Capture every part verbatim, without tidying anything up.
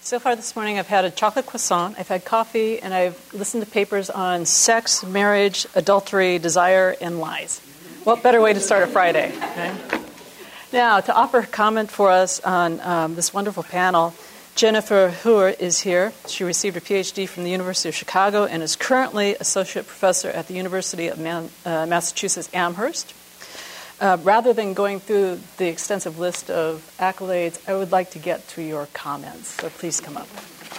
So far this morning I've had a chocolate croissant, I've had coffee, and I've listened to papers on sex, marriage, adultery, desire, and lies. What better way to start a Friday? Okay? Now, to offer a comment for us on um, this wonderful panel, Jennifer Hoer is here. She received her P H D from the University of Chicago and is currently associate professor at the University of Man- uh, Massachusetts Amherst. Uh, rather than going through the extensive list of accolades, I would like to get to your comments. So please come up.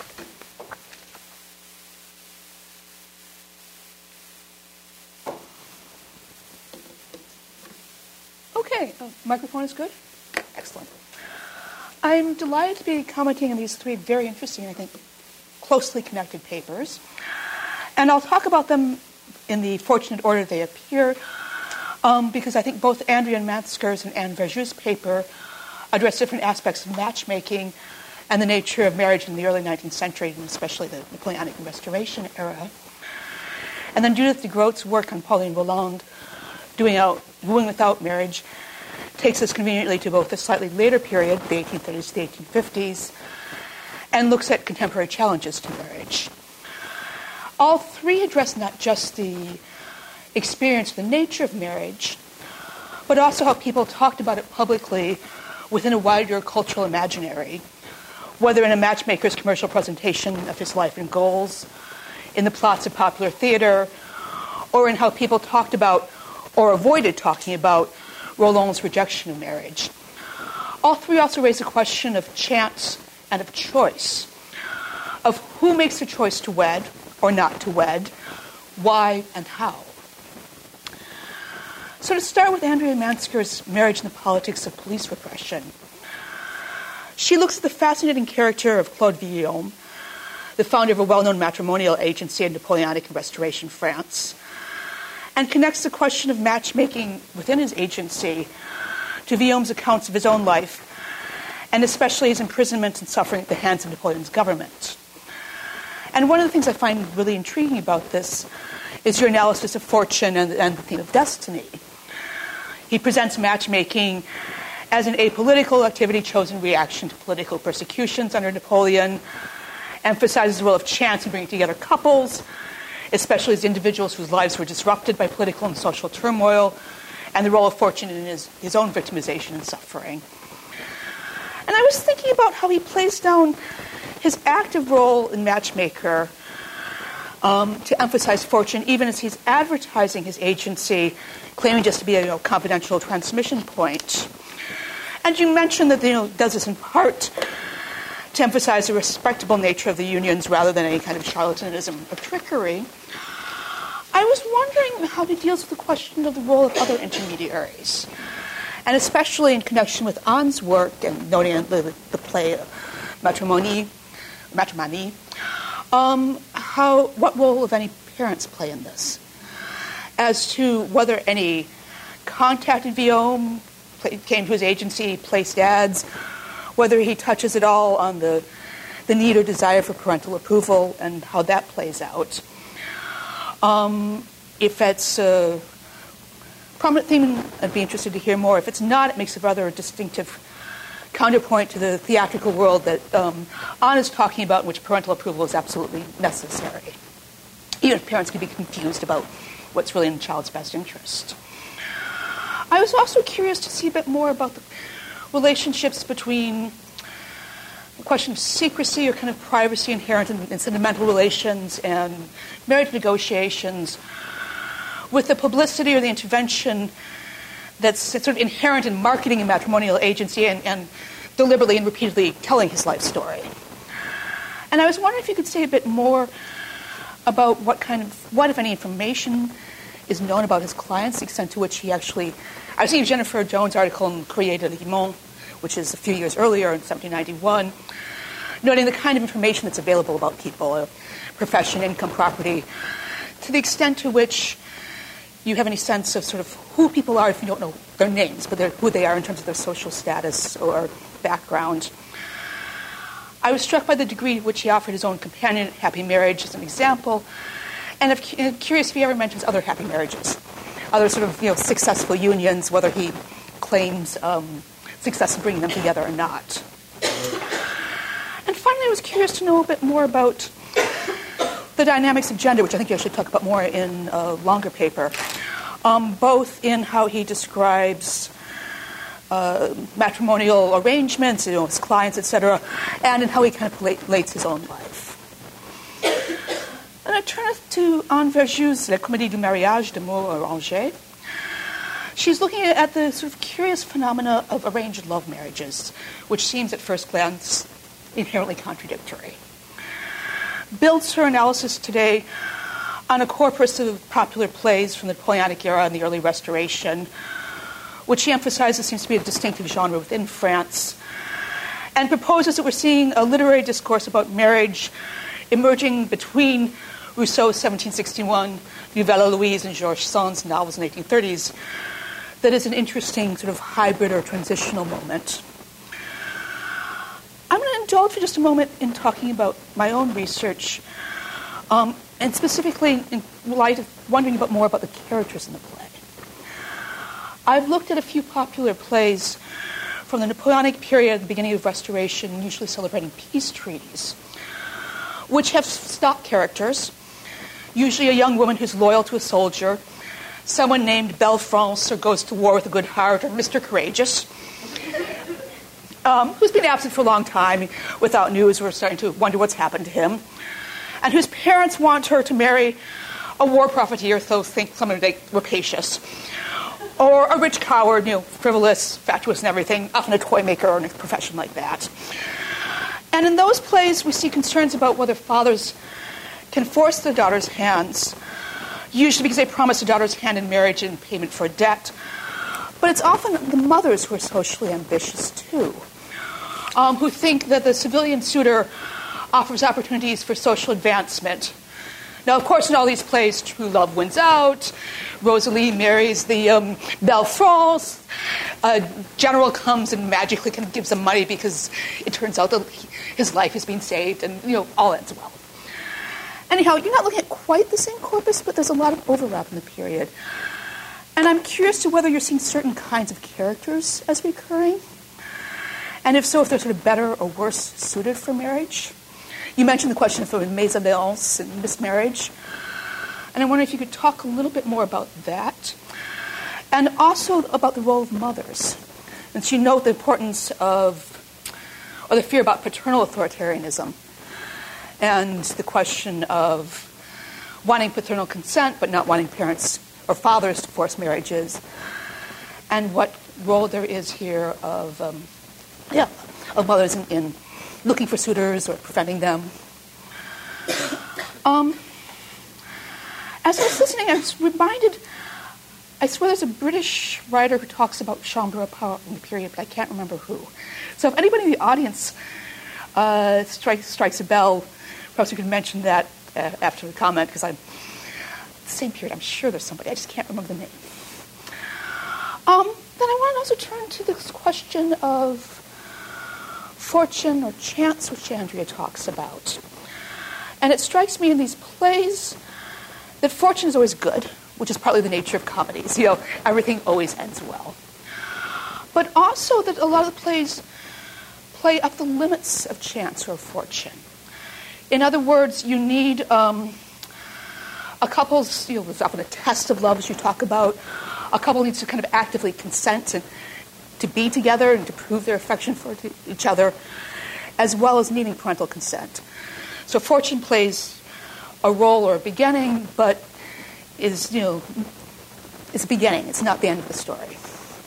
Okay, oh, microphone is good? Excellent. I'm delighted to be commenting on these three very interesting, I think, closely connected papers. And I'll talk about them in the fortunate order they appear, um, because I think both Andrea Mantzger's and Anne Verjeu's paper address different aspects of matchmaking and the nature of marriage in the early nineteenth century, and especially the Napoleonic and Restoration era. And then Judith de Groot's work on Pauline Roland, doing out, wooing without marriage, takes us conveniently to both a slightly later period, the eighteen thirties to the eighteen fifties, and looks at contemporary challenges to marriage. All three address not just the experience, the nature of marriage, but also how people talked about it publicly within a wider cultural imaginary, whether in a matchmaker's commercial presentation of his life and goals, in the plots of popular theater, or in how people talked about or avoided talking about Roland's rejection of marriage. All three also raise the question of chance and of choice, of who makes the choice to wed or not to wed, why and how. So to start with Andrea Mantzger's Marriage and the Politics of Police Repression, she looks at the fascinating character of Claude Villaume, the founder of a well-known matrimonial agency in Napoleonic and Restoration France, and connects the question of matchmaking within his agency to Villaume's accounts of his own life, and especially his imprisonment and suffering at the hands of Napoleon's government. And one of the things I find really intriguing about this is your analysis of fortune and, and the theme of destiny. He presents matchmaking as an apolitical activity chosen in reaction to political persecutions under Napoleon, emphasizes the role of chance in bringing together couples, especially as individuals whose lives were disrupted by political and social turmoil, and the role of fortune in his, his own victimization and suffering. And I was thinking about how he plays down his active role in matchmaker um, to emphasize fortune, even as he's advertising his agency, claiming just to be a you know, confidential transmission point. And you mentioned that you know, does this in part to emphasize the respectable nature of the unions rather than any kind of charlatanism or trickery. I was wondering how he deals with the question of the role of other intermediaries, and especially in connection with Anne's work and noting the, the play Matrimonie, Matrimonie, um, how, what role, if any, parents play in this, as to whether any contacted Villaume, came to his agency, placed ads, whether he touches at all on the, the need or desire for parental approval and how that plays out. Um, if that's a prominent theme, I'd be interested to hear more. If it's not, it makes a rather distinctive counterpoint to the theatrical world that um, Anne is talking about, in which parental approval is absolutely necessary. Even if parents can be confused about what's really in the child's best interest. I was also curious to see a bit more about the relationships between the question of secrecy or kind of privacy inherent in, in sentimental relations and marriage negotiations with the publicity or the intervention that's sort of inherent in marketing a matrimonial agency and, and deliberately and repeatedly telling his life story. And I was wondering if you could say a bit more about what kind of, what if any information is known about his clients, the extent to which he actually, I was seeing Jennifer Jones' article in Courrier de Le Monde, which is a few years earlier in seventeen ninety-one, noting the kind of information that's available about people, uh, profession, income, property, to the extent to which you have any sense of sort of who people are if you don't know their names, but who they are in terms of their social status or background. I was struck by the degree to which he offered his own companion, Happy Marriage, as an example, and I'm curious if he ever mentions other happy marriages, other sort of you know successful unions, whether he claims um, success in bringing them together or not. And finally, I was curious to know a bit more about the dynamics of gender, which I think I should talk about more in a longer paper, um, both in how he describes uh, matrimonial arrangements, you know, his clients, et cetera, and in how he kind of relates his own life. And I turn to Anne Verjus' La Comédie du mariage d'amour arrangé. She's looking at the sort of curious phenomena of arranged love marriages, which seems at first glance inherently contradictory. Builds her analysis today on a corpus of popular plays from the Napoleonic era and the early Restoration, which she emphasizes seems to be a distinctive genre within France, and proposes that we're seeing a literary discourse about marriage emerging between Rousseau's seventeen sixty-one, Nouvelle Louise, and Georges Sand's novels in the eighteen thirties that is an interesting sort of hybrid or transitional moment. I'm going to indulge for just a moment in talking about my own research, um, and specifically in light of wondering about more about the characters in the play. I've looked at a few popular plays from the Napoleonic period at the beginning of Restoration, usually celebrating peace treaties, which have stock characters, usually a young woman who's loyal to a soldier, someone named Belle France, or goes to war with a good heart, or Mister Courageous, um, who's been absent for a long time without news. We're starting to wonder what's happened to him, and whose parents want her to marry a war profiteer, so think someone like rapacious, or a rich coward, you know, frivolous, fatuous and everything, often a toy maker or in a profession like that. And in those plays, we see concerns about whether fathers can force their daughters' hands, usually because they promise their daughter's hand in marriage in payment for a debt. But it's often the mothers who are socially ambitious, too, um, who think that the civilian suitor offers opportunities for social advancement. Now, of course, in all these plays, true love wins out. Rosalie marries the um, Belle France. A general comes and magically kind of gives them money because it turns out that his life is being saved, and, you know, all ends well. Anyhow, you're not looking at quite the same corpus, but there's a lot of overlap in the period. And I'm curious to whether you're seeing certain kinds of characters as recurring, and if so, if they're sort of better or worse suited for marriage. You mentioned the question of mésalliance and mismarriage, and I wonder if you could talk a little bit more about that, and also about the role of mothers. And so you note the importance of, or the fear about paternal authoritarianism, and the question of wanting paternal consent but not wanting parents or fathers to force marriages, and what role there is here of, um, yeah, of mothers in, in looking for suitors or preventing them. Um, as I was listening, I was reminded, I swear there's a British writer who talks about chambre à part in the period, but I can't remember who. So if anybody in the audience uh, strikes, strikes a bell, perhaps we could mention that uh, after the comment, because I'm the same period. I'm sure there's somebody. I just can't remember the name. Um, then I want to also turn to this question of fortune or chance, which Andrea talks about. And it strikes me in these plays that fortune is always good, which is partly the nature of comedies. You know, everything always ends well. But also that a lot of the plays play up the limits of chance or fortune. In other words, you need um, a couple's, you know, there's often a test of love, as you talk about. A couple needs to kind of actively consent and to be together and to prove their affection for each other, as well as needing parental consent. So fortune plays a role or a beginning, but is, you know, it's a beginning. It's not the end of the story.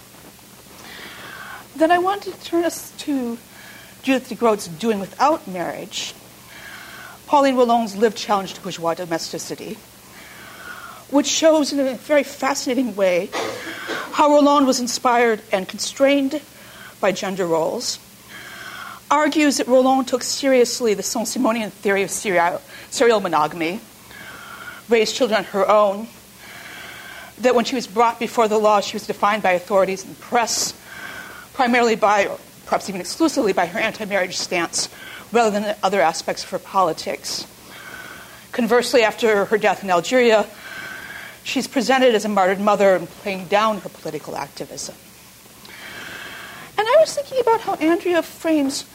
Then I want to turn us to Judith de Groot's Doing Without Marriage, Pauline Roland's lived challenge to bourgeois domesticity, which shows in a very fascinating way how Roland was inspired and constrained by gender roles, argues that Roland took seriously the Saint-Simonian theory of serial, serial monogamy, raised children on her own, that when she was brought before the law, she was defined by authorities and press, primarily by, or perhaps even exclusively by her anti-marriage stance, rather than other aspects of her politics. Conversely, after her death in Algeria, she's presented as a martyred mother and playing down her political activism. And I was thinking about how Andrea frames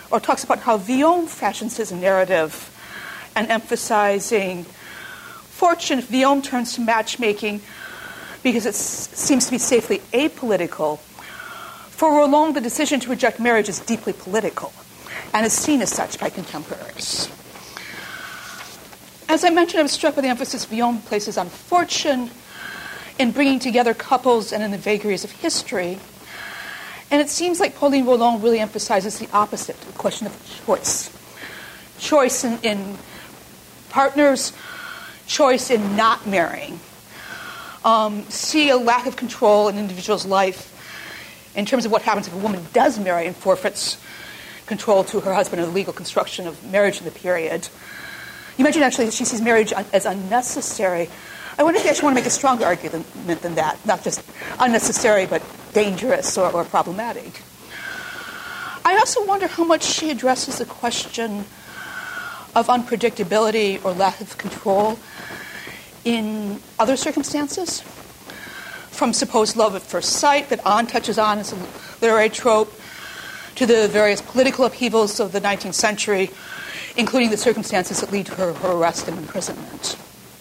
or talks about how Villon fashions his narrative and emphasizing fortune. Villon turns to matchmaking because it s- seems to be safely apolitical. For Roland, the decision to reject marriage is deeply political and is seen as such by contemporaries. As I mentioned, I was struck by the emphasis Villon places on fortune in bringing together couples and in the vagaries of history. And it seems like Pauline Roland really emphasizes the opposite, the question of choice. Choice in, in partners, choice in not marrying. Um, see a lack of control in an individual's life in terms of what happens if a woman does marry and forfeits control to her husband and the legal construction of marriage in the period. You mentioned actually that she sees marriage as unnecessary. I wonder if you actually want to make a stronger argument than that, not just unnecessary, but dangerous or, or problematic. I also wonder how much she addresses the question of unpredictability or lack of control in other circumstances, from supposed love at first sight that Anne touches on as a literary trope, to the various political upheavals of the nineteenth century, including the circumstances that lead to her, her arrest and imprisonment.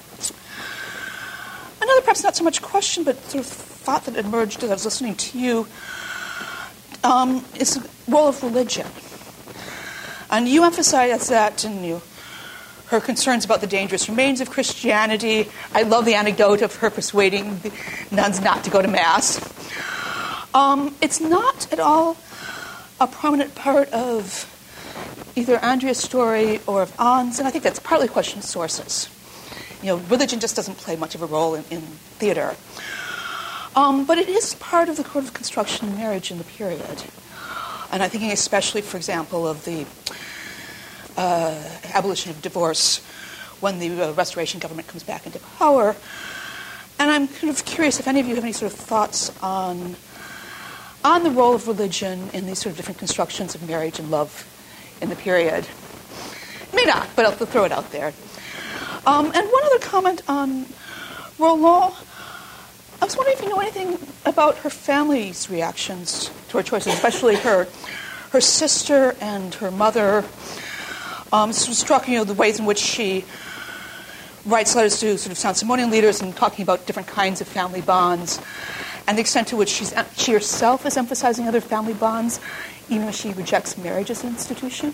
Another perhaps not so much question, but sort of thought that emerged as I was listening to you, um, is the role of religion. And you emphasize that in you, her concerns about the dangerous remains of Christianity. I love the anecdote of her persuading the nuns not to go to Mass. Um, it's not at all a prominent part of either Andrea's story or of Anne's, and I think that's partly a question of sources. You know, religion just doesn't play much of a role in, in theater. Um, but it is part of the code of construction of marriage in the period. And I'm thinking especially, for example, of the uh, abolition of divorce when the uh, Restoration government comes back into power. And I'm kind of curious if any of you have any sort of thoughts on, on the role of religion in these sort of different constructions of marriage and love in the period. May not, but I'll throw it out there. Um, and one other comment on Roland. I was wondering if you know anything about her family's reactions to her choices, especially her her sister and her mother. Um, this was struck, you know, the ways in which she writes letters to sort of Saint-Simonian leaders and talking about different kinds of family bonds, and the extent to which she's, she herself is emphasizing other family bonds, even if she rejects marriage as an institution.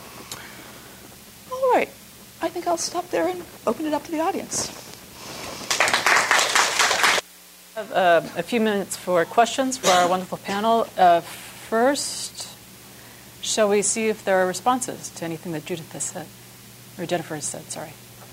All right. I think I'll stop there and open it up to the audience. Uh, a few minutes for questions for our wonderful panel. Uh, first, shall we see if there are responses to anything that Judith has said, or Jennifer has said, sorry.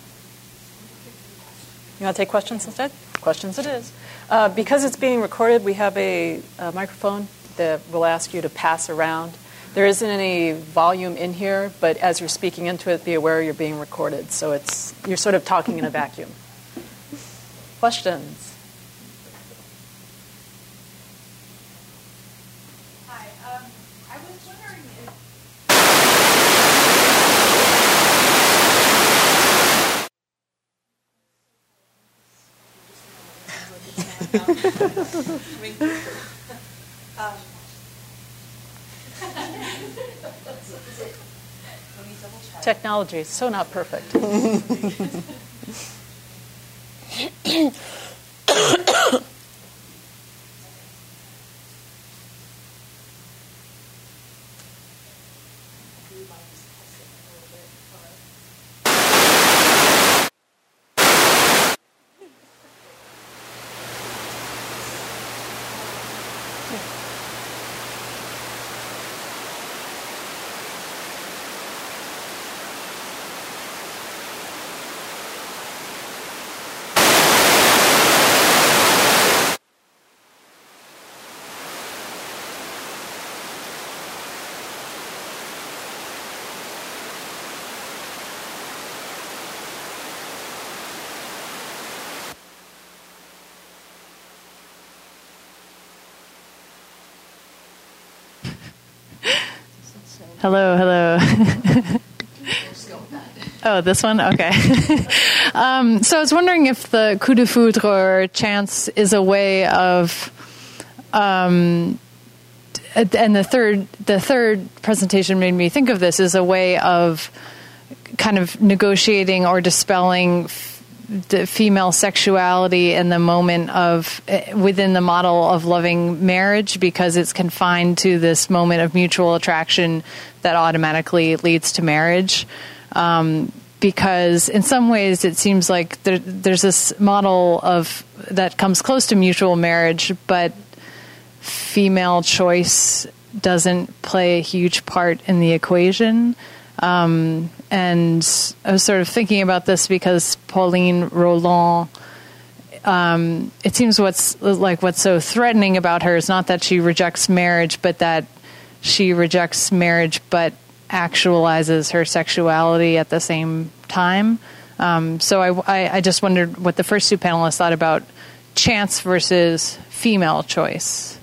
You want to take questions instead? Questions it is. Uh, because it's being recorded, we have a, a microphone that we'll ask you to pass around. There isn't any volume in here, but as you're speaking into it, be aware you're being recorded. So it's you're sort of talking in a vacuum. Questions? Hi. Um, I was wondering if... um, Technology is so not perfect. Hello, hello. Oh, this one? Okay. um, so I was wondering if the coup de foudre or chance is a way of um, and the third the third presentation made me think of this as a way of kind of negotiating or dispelling f- the female sexuality in the moment of uh, within the model of loving marriage, because it's confined to this moment of mutual attraction that automatically leads to marriage. Um, because in some ways it seems like there, there's this model of that comes close to mutual marriage, but female choice doesn't play a huge part in the equation. Um, and I was sort of thinking about this because Pauline Roland, um, it seems what's like what's so threatening about her is not that she rejects marriage, but that she rejects marriage but actualizes her sexuality at the same time. Um, so I, I, I just wondered what the first two panelists thought about chance versus female choice.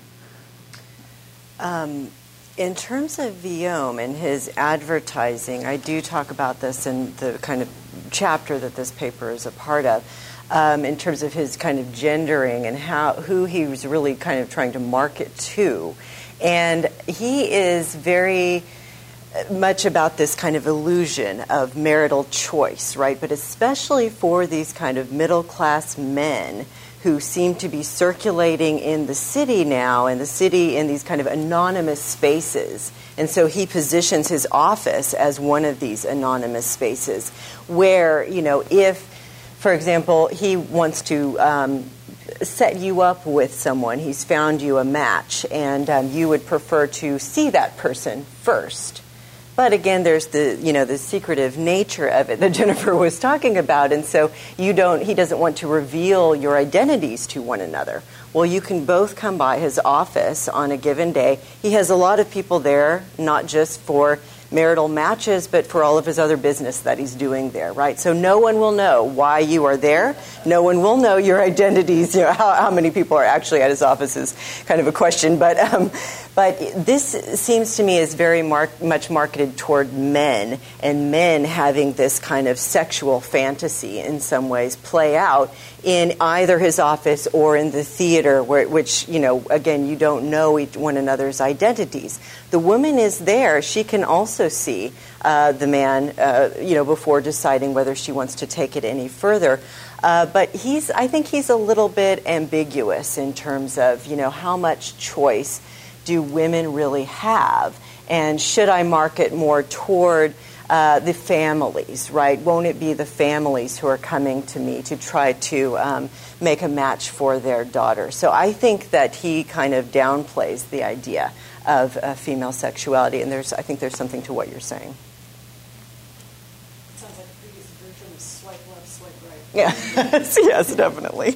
Um, in terms of Villaume and his advertising, I do talk about this in the kind of chapter that this paper is a part of, um, in terms of his kind of gendering and how who he was really kind of trying to market to. And he is very much about this kind of illusion of marital choice, right? But especially for these kind of middle-class men who seem to be circulating in the city now, and the city in these kind of anonymous spaces. And so he positions his office as one of these anonymous spaces where, you know, if, for example, he wants to um, set you up with someone, he's found you a match, and um, you would prefer to see that person first. But again, there's the, you know, the secretive nature of it that Jennifer was talking about, and so you don't. He doesn't want to reveal your identities to one another. Well, you can both come by his office on a given day. He has a lot of people there, not just for marital matches, but for all of his other business that he's doing there, right? So no one will know why you are there. No one will know your identities. You know, how, how many people are actually at his office is kind of a question, but um, but this seems to me is very mar- much marketed toward men, and men having this kind of sexual fantasy in some ways play out in either his office or in the theater, where, which, you know, again, you don't know each one another's identities. The woman is there. She can also see uh, the man, uh, you know, before deciding whether she wants to take it any further. Uh, but he's, I think he's a little bit ambiguous in terms of, you know, how much choice do women really have? And should I market more toward uh, the families, right? Won't it be the families who are coming to me to try to um, make a match for their daughter? So I think that he kind of downplays the idea of uh, female sexuality, and there's, I think there's something to what you're saying. Sounds like the previous version of swipe left, swipe right. Yeah, yes, definitely.